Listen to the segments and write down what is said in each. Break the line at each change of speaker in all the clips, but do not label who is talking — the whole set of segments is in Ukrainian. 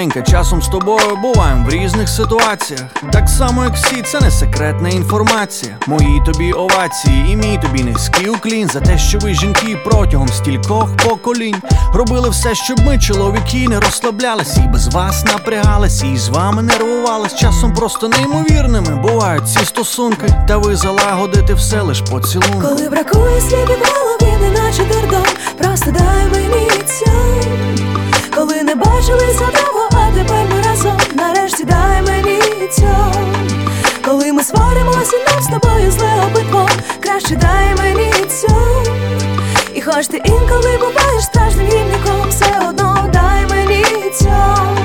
маленька, часом з тобою буваємо в різних ситуаціях. Так само як всі, це не секретна інформація. Мої тобі овації і мій тобі низький уклін за те, що ви, жінки, протягом стількох поколінь робили все, щоб ми, чоловіки, не розслаблялись і без вас напрягались, і з вами нервувались. Часом просто неймовірними бувають ці стосунки, та ви залагодите все лиш поцілунку.
Коли бракує слів і в голові, неначе дурдом, просто дай мені цьому. Коли не бачилися довго, а тепер ми разом, нарешті дай мені цьому. Коли ми сваримося, нам з тобою зле обидвом, краще дай мені цьому. І хоч ти інколи буваєш страшним гімніком, все одно дай мені цьому.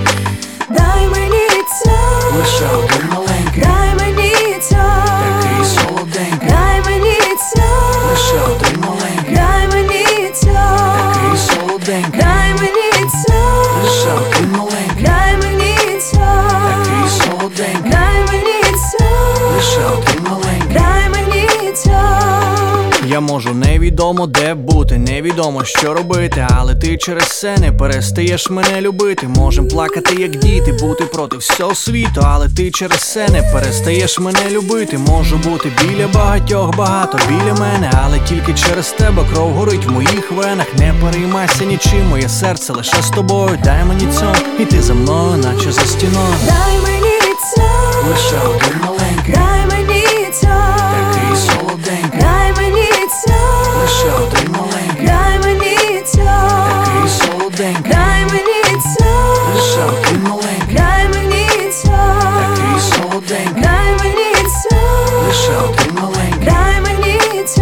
Дай мені цьому.
Лише один маленький,
дай мені цьому.
такий солоденький.
Дай мені цьому.
Лише один маленький,
дай мені цьому.
такий солоденький.
Дай мені цьому.
Лише один маленький,
дай мені цьому.
такий солоденький.
Дай мені цьому.
Лише один маленький.
Дай мені цьому.
Я можу невідомо де бути, невідомо що робити, але ти через це не перестаєш мене любити. Можем плакати як діти, бути проти всього світу, але ти через це не перестаєш мене любити. Можу бути біля багатьох, багато біля мене, але тільки через тебе кров горить в моїх венах. Не переймайся нічим, моє серце лише з тобою. Дай мені цьому, і ти за мною, наче за стіною.
Дай мені цьому.
Лише один маленький,
дай мені цьому.
такий солоденький.
Дай мені цьому.
Лише один маленький,
дай мені цьому.
такий солоденький.
Дай мені цьому.
Лише один маленький,
дай мені цьому.
такий солоденький.
Дай мені цьому.
Лише один маленький,
дай мені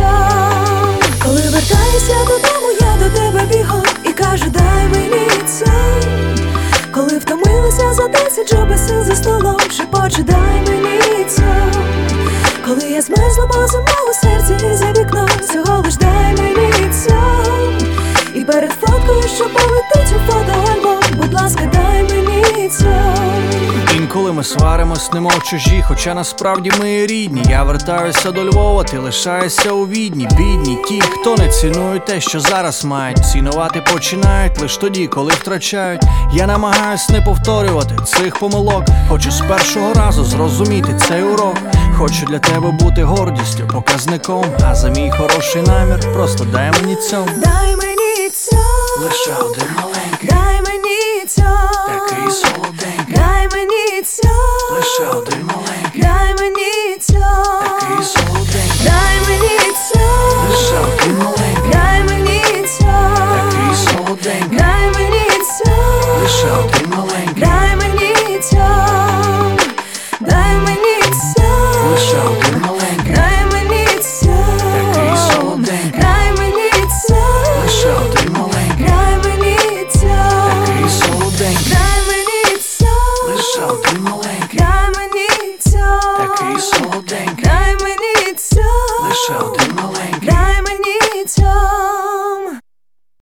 цьому. Коли вертаюся додому, я до тебе бігом і кажу, дай мені цьому. Коли втомилася за 10 жо без сил за столом, шепочу, дай мені цьому. Коли я змерзла по зимову серці і за вікном, всього лиш дай мені цьому. І перед фоткою, що полетить у фотоальбом, будь ласка, дай мені цьому.
Інколи ми сваримось, немов чужі, хоча насправді ми рідні. Я вертаюся до Львова, ти лишаєшся у Відні. Бідні ті, хто не цінують те, що зараз мають. Цінувати починають лиш тоді, коли втрачають. Я намагаюсь не повторювати цих помилок. Хочу з першого разу зрозуміти цей урок. Хочу для тебе бути гордістю, показником. А за мій хороший намір просто дай мені цьому.
Дай мені цьому.
Лише один маленький,
дай мені цьому.
такий солоденький.
Дай мені цьому.
Лише один маленький,
дай мені цьому.
такий солоденький.
Дай мені цьому.
Лише один маленький,
дай мені цьому.
такий солоденький.
Дай мені цьому.
Лише один маленький,
дай мені цьому. Дай мені цьому.
лише один маленький,
Дай мені цьому.
такий солоденький.
Дай мені цьому.
Лише один маленький,
Дай мені цьому.
такий солоденький.